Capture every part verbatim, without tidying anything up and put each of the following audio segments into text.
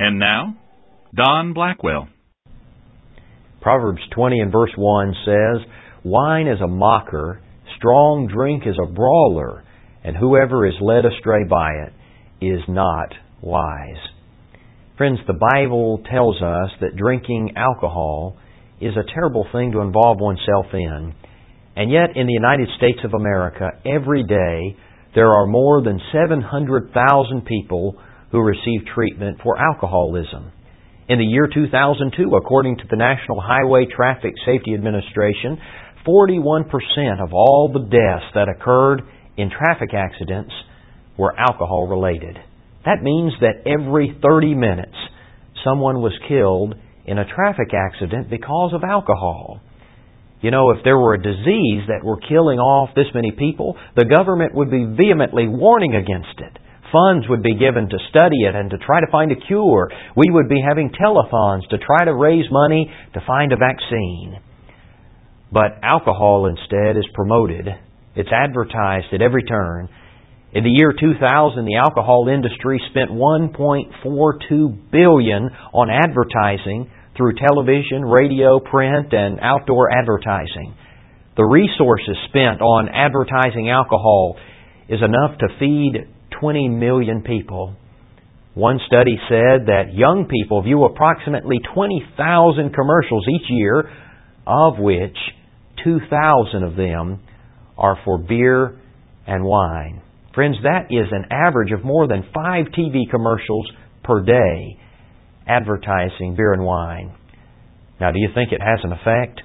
And now, Don Blackwell. Proverbs twenty and verse one says, "Wine is a mocker, strong drink is a brawler, and whoever is led astray by it is not wise." Friends, the Bible tells us that drinking alcohol is a terrible thing to involve oneself in. And yet, in the United States of America, every day, there are more than seven hundred thousand people who receive treatment for alcoholism. In the year two thousand two, according to the National Highway Traffic Safety Administration, forty-one percent of all the deaths that occurred in traffic accidents were alcohol-related. That means that every thirty minutes, someone was killed in a traffic accident because of alcohol. You know, if there were a disease that were killing off this many people, the government would be vehemently warning against it. Funds would be given to study it and to try to find a cure. We would be having telethons to try to raise money to find a vaccine. But alcohol instead is promoted. It's advertised at every turn. In the year two thousand, the alcohol industry spent one point four two billion dollars on advertising through television, radio, print, and outdoor advertising. The resources spent on advertising alcohol is enough to feed twenty million people. One study said that young people view approximately twenty thousand commercials each year, of which two thousand of them are for beer and wine. Friends, that is an average of more than five T V commercials per day advertising beer and wine. Now, do you think it has an effect?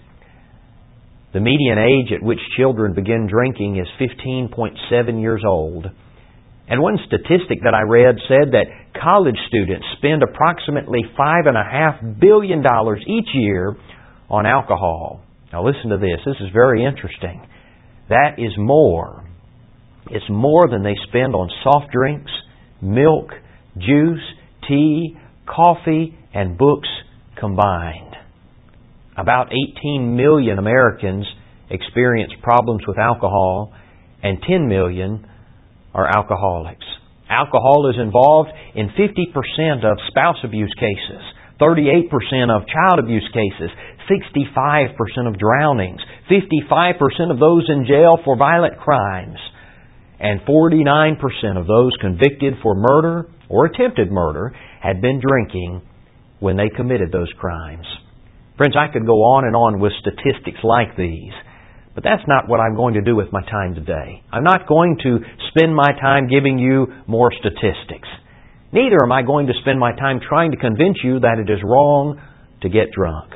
The median age at which children begin drinking is fifteen point seven years old. And one statistic that I read said that college students spend approximately five point five billion dollars each year on alcohol. Now listen to this. This is very interesting. That is more. It's more than they spend on soft drinks, milk, juice, tea, coffee, and books combined. About eighteen million Americans experience problems with alcohol, and ten million are alcoholics. Alcohol is involved in fifty percent of spouse abuse cases, thirty-eight percent of child abuse cases, sixty-five percent of drownings, fifty-five percent of those in jail for violent crimes, and forty-nine percent of those convicted for murder or attempted murder had been drinking when they committed those crimes. Friends, I could go on and on with statistics like these, but that's not what I'm going to do with my time today. I'm not going to spend my time giving you more statistics. Neither am I going to spend my time trying to convince you that it is wrong to get drunk.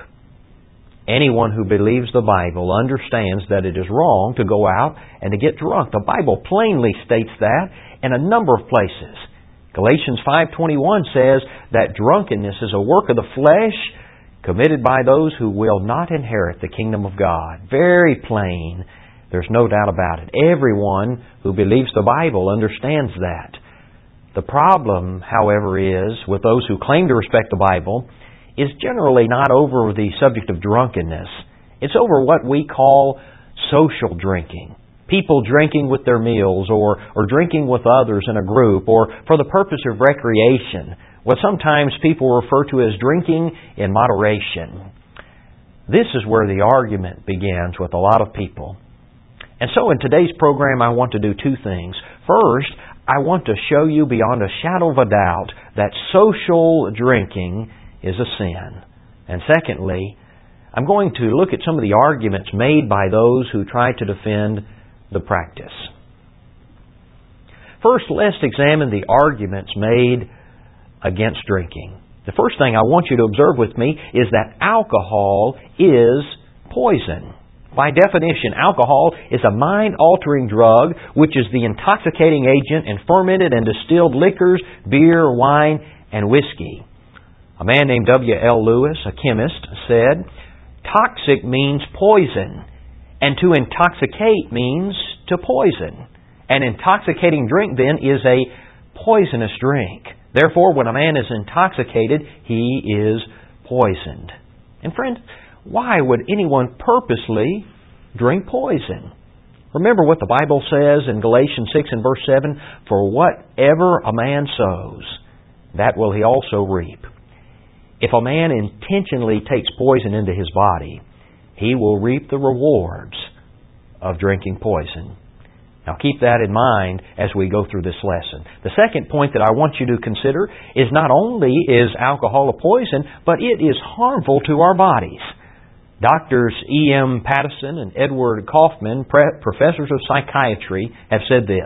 Anyone who believes the Bible understands that it is wrong to go out and to get drunk. The Bible plainly states that in a number of places. Galatians five twenty-one says that drunkenness is a work of the flesh committed by those who will not inherit the kingdom of God. Very plain. There's no doubt about it. Everyone who believes the Bible understands that. The problem, however, is with those who claim to respect the Bible is generally not over the subject of drunkenness. It's over what we call social drinking. People drinking with their meals or, or drinking with others in a group or for the purpose of recreation. What sometimes people refer to as drinking in moderation. This is where the argument begins with a lot of people. And so in today's program I want to do two things. First, I want to show you beyond a shadow of a doubt that social drinking is a sin. And secondly, I'm going to look at some of the arguments made by those who try to defend the practice. First, let's examine the arguments made against drinking. The first thing I want you to observe with me is that alcohol is poison. By definition, alcohol is a mind-altering drug which is the intoxicating agent in fermented and distilled liquors, beer, wine, and whiskey. A man named W L Lewis, a chemist, said, "Toxic means poison, and to intoxicate means to poison. An intoxicating drink, then, is a poisonous drink. Therefore, when a man is intoxicated, he is poisoned." And friend, why would anyone purposely drink poison? Remember what the Bible says in Galatians six and verse seven, "For whatever a man sows, that will he also reap. If a man intentionally takes poison into his body, he will reap the rewards of drinking poison. Now keep that in mind as we go through this lesson. The second point that I want you to consider is not only is alcohol a poison, but it is harmful to our bodies. Doctors E M Pattison and Edward Kaufman, professors of psychiatry, have said this: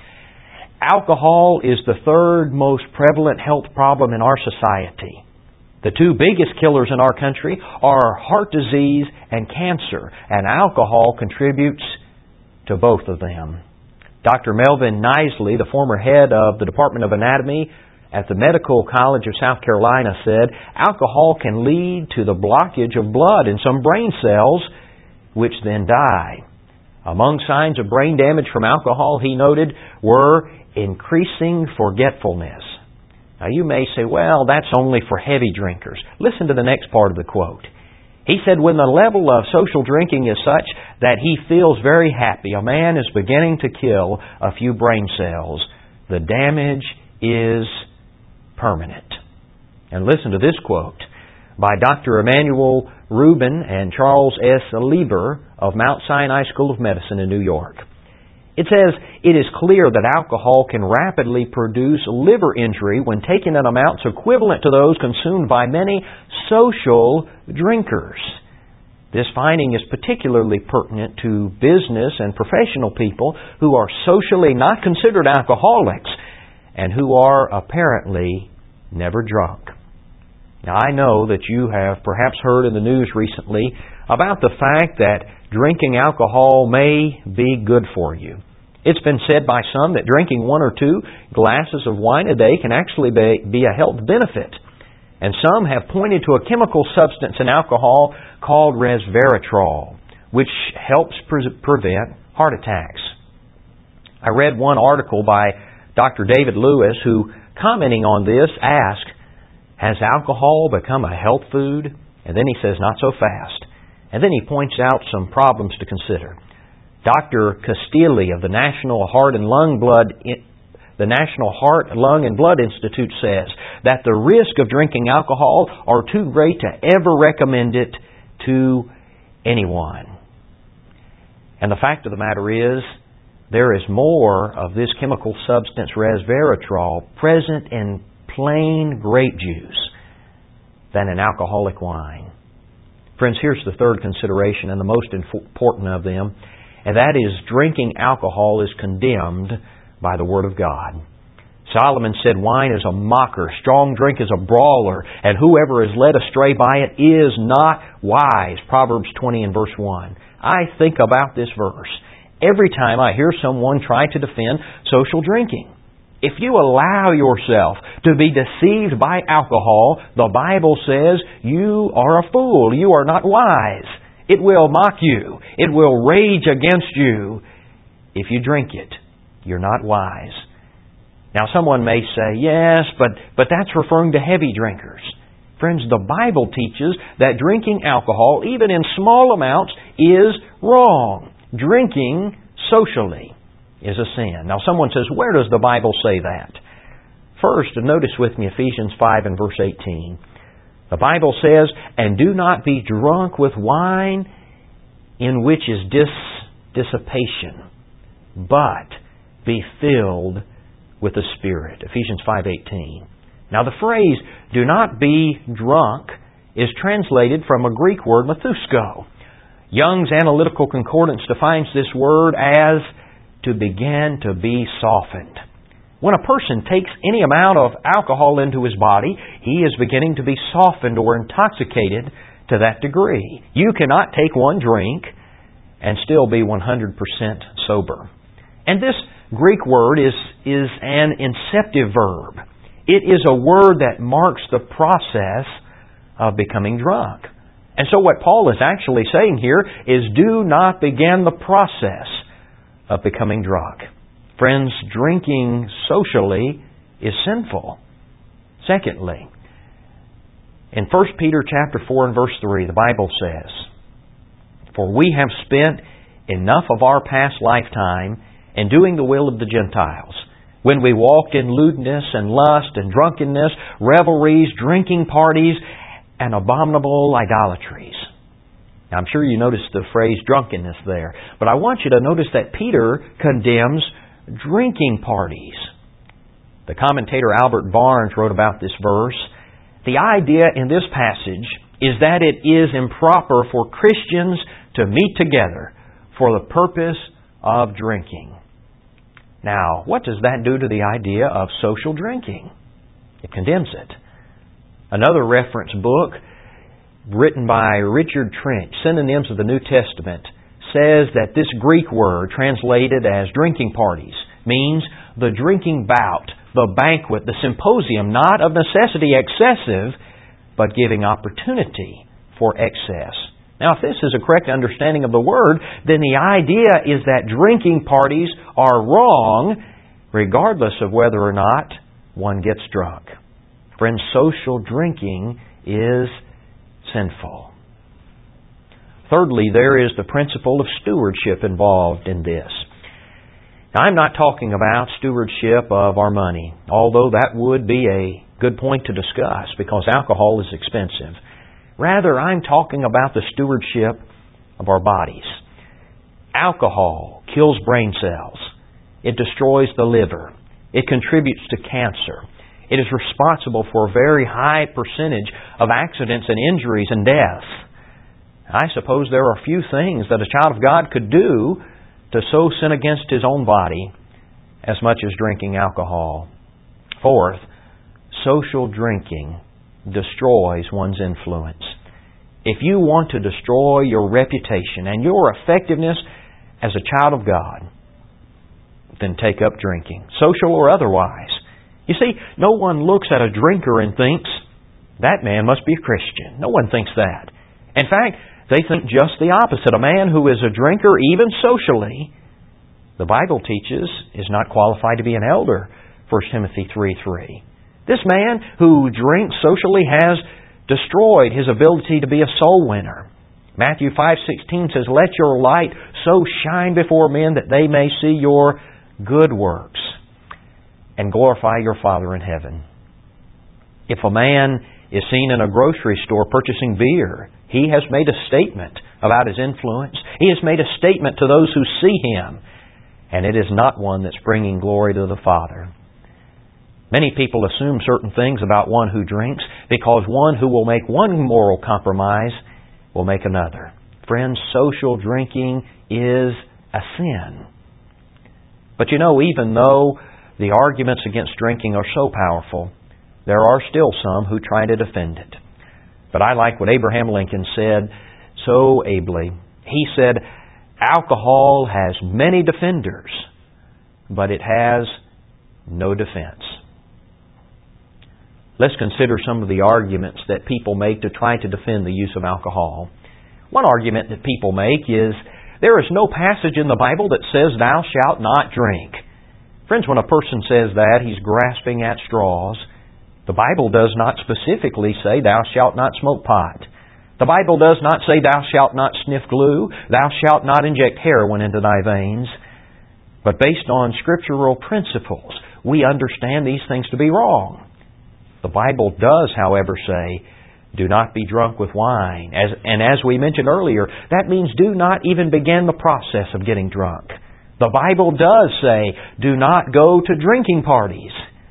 alcohol is the third most prevalent health problem in our society. The two biggest killers in our country are heart disease and cancer, and alcohol contributes to both of them. Doctor Melvin Knisley, the former head of the Department of Anatomy at the Medical College of South Carolina, said alcohol can lead to the blockage of blood in some brain cells, which then die. Among signs of brain damage from alcohol, he noted, were increasing forgetfulness. Now you may say, well, that's only for heavy drinkers. Listen to the next part of the quote. He said, when the level of social drinking is such that he feels very happy, a man is beginning to kill a few brain cells. The damage is permanent. And listen to this quote by Doctor Emanuel Rubin and Charles S. Lieber of Mount Sinai School of Medicine in New York. It says, it is clear that alcohol can rapidly produce liver injury when taken in amounts equivalent to those consumed by many social drinkers. This finding is particularly pertinent to business and professional people who are socially not considered alcoholics and who are apparently never drunk. Now, I know that you have perhaps heard in the news recently about the fact that drinking alcohol may be good for you. It's been said by some that drinking one or two glasses of wine a day can actually be a health benefit. And some have pointed to a chemical substance in alcohol called resveratrol, which helps pre- prevent heart attacks. I read one article by Doctor David Lewis who, commenting on this, asked, has alcohol become a health food? And then he says, not so fast. And then he points out some problems to consider. Doctor Castilli of the National Heart and Lung Blood the National Heart, Lung and Blood Institute says that the risk of drinking alcohol are too great to ever recommend it to anyone. And the fact of the matter is, there is more of this chemical substance, resveratrol, present in plain grape juice than in alcoholic wine. Friends, here's the third consideration and the most important of them, and that is drinking alcohol is condemned by the Word of God. Solomon said, wine is a mocker, strong drink is a brawler, and whoever is led astray by it is not wise. Proverbs twenty and verse one. I think about this verse every time I hear someone try to defend social drinking. If you allow yourself to be deceived by alcohol, the Bible says you are a fool. You are not wise. It will mock you. It will rage against you. If you drink it, you're not wise. Now someone may say, yes, but, but that's referring to heavy drinkers. Friends, the Bible teaches that drinking alcohol, even in small amounts, is wrong. Drinking socially is a sin. Now someone says, where does the Bible say that? First, notice with me Ephesians five and verse eighteen. The Bible says, and do not be drunk with wine in which is dis- dissipation, but be filled with the Spirit. Ephesians five eighteen. Now the phrase, do not be drunk, is translated from a Greek word, methusko. Young's Analytical Concordance defines this word as to begin to be softened. When a person takes any amount of alcohol into his body, he is beginning to be softened or intoxicated to that degree. You cannot take one drink and still be one hundred percent sober. And this Greek word is, is an inceptive verb. It is a word that marks the process of becoming drunk. And so what Paul is actually saying here is do not begin the process of becoming drunk. Friends, drinking socially is sinful. Secondly, in First Peter chapter four and verse three, the Bible says, for we have spent enough of our past lifetime in doing the will of the Gentiles, when we walked in lewdness and lust and drunkenness, revelries, drinking parties, and abominable idolatries. Now, I'm sure you noticed the phrase drunkenness there, but I want you to notice that Peter condemns drinking parties. The commentator Albert Barnes wrote about this verse. The idea in this passage is that it is improper for Christians to meet together for the purpose of drinking. Now, what does that do to the idea of social drinking? It condemns it. Another reference book written by Richard Trench, Synonyms of the New Testament, says that this Greek word, translated as drinking parties, means the drinking bout, the banquet, the symposium, not of necessity excessive, but giving opportunity for excess. Now, if this is a correct understanding of the word, then the idea is that drinking parties are wrong, regardless of whether or not one gets drunk. Friends, social drinking is sinful. Thirdly, there is the principle of stewardship involved in this. Now, I'm not talking about stewardship of our money, although that would be a good point to discuss because alcohol is expensive. Rather, I'm talking about the stewardship of our bodies. Alcohol kills brain cells. It destroys the liver. It contributes to cancer. It is responsible for a very high percentage of accidents and injuries and death. I suppose there are few things that a child of God could do to so sin against his own body as much as drinking alcohol. Fourth, social drinking destroys one's influence. If you want to destroy your reputation and your effectiveness as a child of God, then take up drinking, social or otherwise. You see, no one looks at a drinker and thinks, that man must be a Christian. No one thinks that. In fact, they think just the opposite. A man who is a drinker, even socially, the Bible teaches, is not qualified to be an elder, First Timothy three three. This man who drinks socially has destroyed his ability to be a soul winner. Matthew five sixteen says, "Let your light so shine before men that they may see your good works and glorify your Father in heaven." If a man is seen in a grocery store purchasing beer, he has made a statement about his influence. He has made a statement to those who see him, and it is not one that's bringing glory to the Father. Many people assume certain things about one who drinks because one who will make one moral compromise will make another. Friends, social drinking is a sin. But you know, even though the arguments against drinking are so powerful, there are still some who try to defend it. But I like what Abraham Lincoln said so ably. He said, "Alcohol has many defenders, but it has no defense." Let's consider some of the arguments that people make to try to defend the use of alcohol. One argument that people make is, there is no passage in the Bible that says, "Thou shalt not drink." Friends, when a person says that, he's grasping at straws. The Bible does not specifically say, "Thou shalt not smoke pot." The Bible does not say, "Thou shalt not sniff glue." "Thou shalt not inject heroin into thy veins." But based on scriptural principles, we understand these things to be wrong. The Bible does, however, say, "Do not be drunk with wine." As, and as we mentioned earlier, that means do not even begin the process of getting drunk. The Bible does say, "Do not go to drinking parties."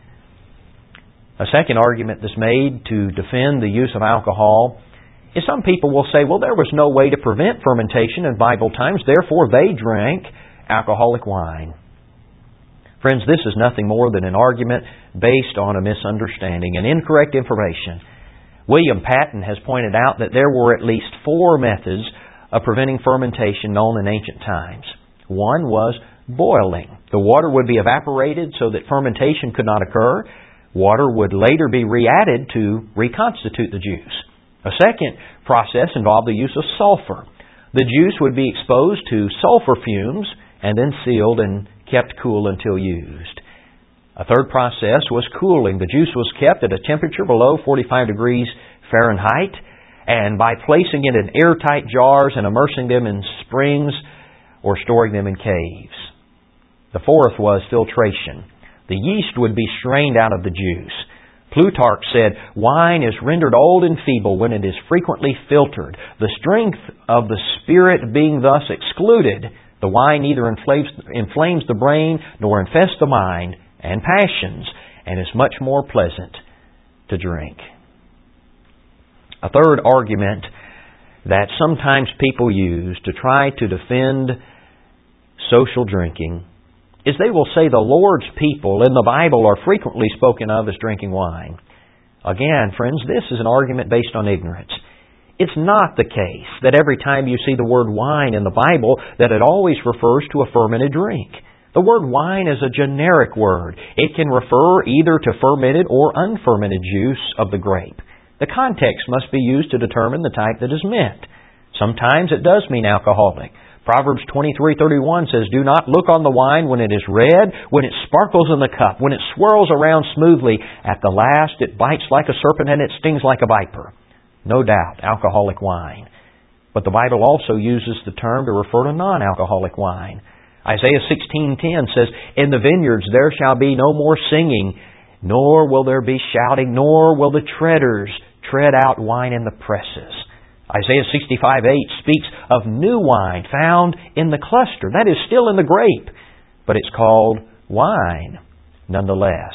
A second argument that's made to defend the use of alcohol is some people will say, well, there was no way to prevent fermentation in Bible times, therefore they drank alcoholic wine. Friends, this is nothing more than an argument based on a misunderstanding and incorrect information. William Patton has pointed out that there were at least four methods of preventing fermentation known in ancient times. One was boiling. The water would be evaporated so that fermentation could not occur. Water would later be re-added to reconstitute the juice. A second process involved the use of sulfur. The juice would be exposed to sulfur fumes and then sealed and kept cool until used. A third process was cooling. The juice was kept at a temperature below forty-five degrees Fahrenheit, and by placing it in airtight jars and immersing them in springs or storing them in caves. The fourth was filtration. The yeast would be strained out of the juice. Plutarch said, wine is rendered old and feeble when it is frequently filtered. The strength of the spirit being thus excluded, the wine neither inflames, inflames the brain nor infests the mind and passions, and is much more pleasant to drink. A third argument that sometimes people use to try to defend social drinking is they will say the Lord's people in the Bible are frequently spoken of as drinking wine. Again, friends, this is an argument based on ignorance. It's not the case that every time you see the word wine in the Bible that it always refers to a fermented drink. The word wine is a generic word. It can refer either to fermented or unfermented juice of the grape. The context must be used to determine the type that is meant. Sometimes it does mean alcoholic. Proverbs twenty-three thirty-one says, do not look on the wine when it is red, when it sparkles in the cup, when it swirls around smoothly. At the last it bites like a serpent and it stings like a viper. No doubt, alcoholic wine. But the Bible also uses the term to refer to non-alcoholic wine. Isaiah sixteen ten says, in the vineyards there shall be no more singing, nor will there be shouting, nor will the treaders tread out wine in the presses. Isaiah sixty-five eight speaks of new wine found in the cluster. That is still in the grape, but it's called wine nonetheless.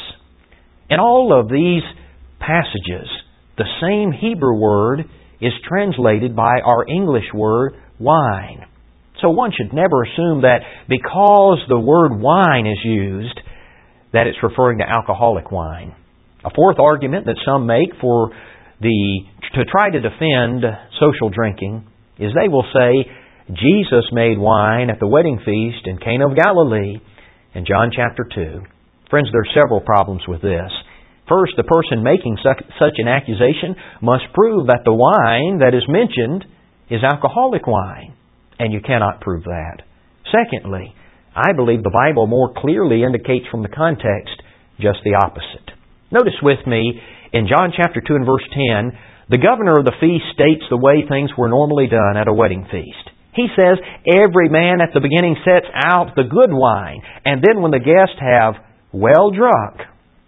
In all of these passages, the same Hebrew word is translated by our English word wine. So one should never assume that because the word wine is used, that it's referring to alcoholic wine. A fourth argument that some make for the to try to defend social drinking is they will say Jesus made wine at the wedding feast in Cana of Galilee in John chapter two. Friends, there are several problems with this. First, the person making such an accusation must prove that the wine that is mentioned is alcoholic wine, and you cannot prove that. Secondly, I believe the Bible more clearly indicates from the context just the opposite. Notice with me, in John chapter two and verse ten, the governor of the feast states the way things were normally done at a wedding feast. He says, every man at the beginning sets out the good wine, and then when the guests have well drunk,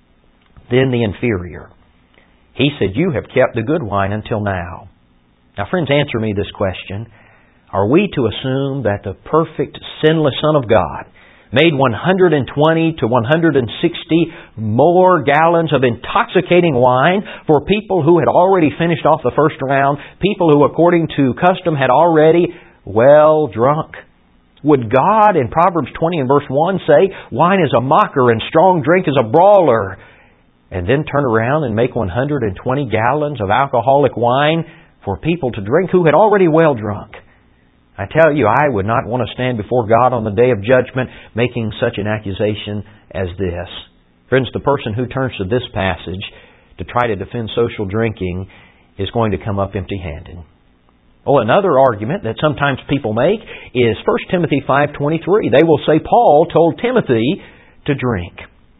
then the inferior. He said, you have kept the good wine until now. Now, friends, answer me this question. Are we to assume that the perfect, sinless Son of God made one hundred twenty to one hundred sixty more gallons of intoxicating wine for people who had already finished off the first round, people who, according to custom, had already well drunk? Would God, in Proverbs twenty and verse one, say, wine is a mocker and strong drink is a brawler, and then turn around and make one hundred twenty gallons of alcoholic wine for people to drink who had already well drunk? I tell you, I would not want to stand before God on the day of judgment making such an accusation as this. Friends, the person who turns to this passage to try to defend social drinking is going to come up empty-handed. Oh, another argument that sometimes people make is First Timothy five twenty-three. They will say Paul told Timothy to drink.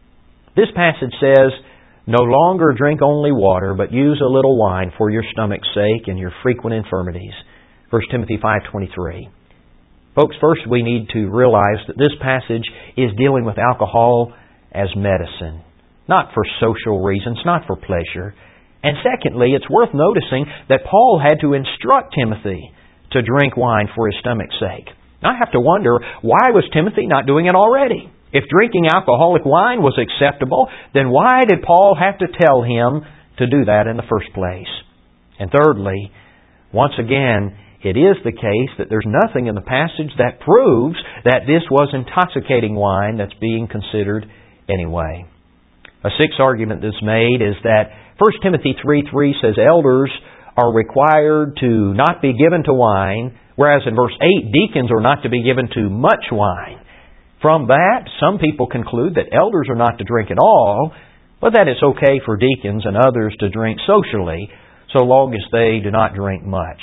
This passage says, no longer drink only water, but use a little wine for your stomach's sake and your frequent infirmities. First Timothy five twenty-three. Folks, first we need to realize that this passage is dealing with alcohol as medicine, not for social reasons, not for pleasure. And secondly, it's worth noticing that Paul had to instruct Timothy to drink wine for his stomach's sake. Now, I have to wonder, why was Timothy not doing it already? If drinking alcoholic wine was acceptable, then why did Paul have to tell him to do that in the first place? And thirdly, once again, it is the case that there's nothing in the passage that proves that this was intoxicating wine that's being considered anyway. A sixth argument that's made is that First Timothy three three says elders are required to not be given to wine, whereas in verse eight, deacons are not to be given to much wine. From that, some people conclude that elders are not to drink at all, but that it's okay for deacons and others to drink socially, so long as they do not drink much.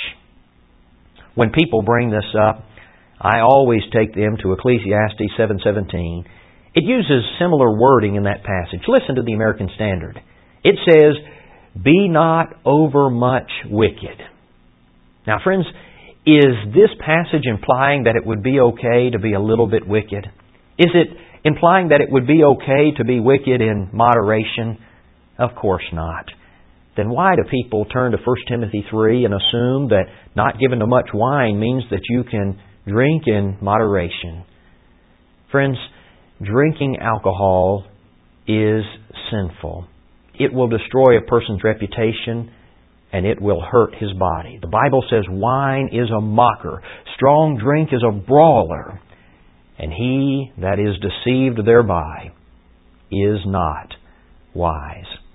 When people bring this up, I always take them to Ecclesiastes seven seventeen. It uses similar wording in that passage. Listen to the American Standard. It says, be not overmuch wicked. Now, friends, is this passage implying that it would be okay to be a little bit wicked? Is it implying that it would be okay to be wicked in moderation? Of course not. Then why do people turn to First Timothy three and assume that not given to much wine means that you can drink in moderation? Friends, drinking alcohol is sinful. It will destroy a person's reputation and it will hurt his body. The Bible says wine is a mocker. Strong drink is a brawler. And he that is deceived thereby is not wise.